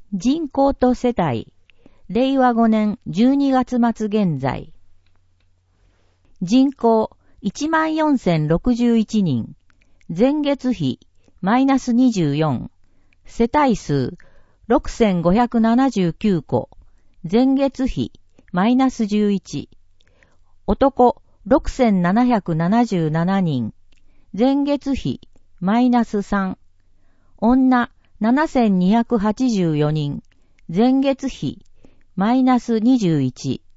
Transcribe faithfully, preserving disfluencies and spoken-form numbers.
人口と世帯、れいわごねんじゅうにがつ末現在。人口いちまんよんせんろくじゅういちにん、前月比マイナスにじゅうよん、世帯数ろくせんごひゃくななじゅうきゅうこ、前月比マイナスじゅういち、男ろくせんななひゃくななじゅうななにん、前月比マイナスさん、女ななせんにひゃくはちじゅうよにん、前月比マイナスにじゅういち、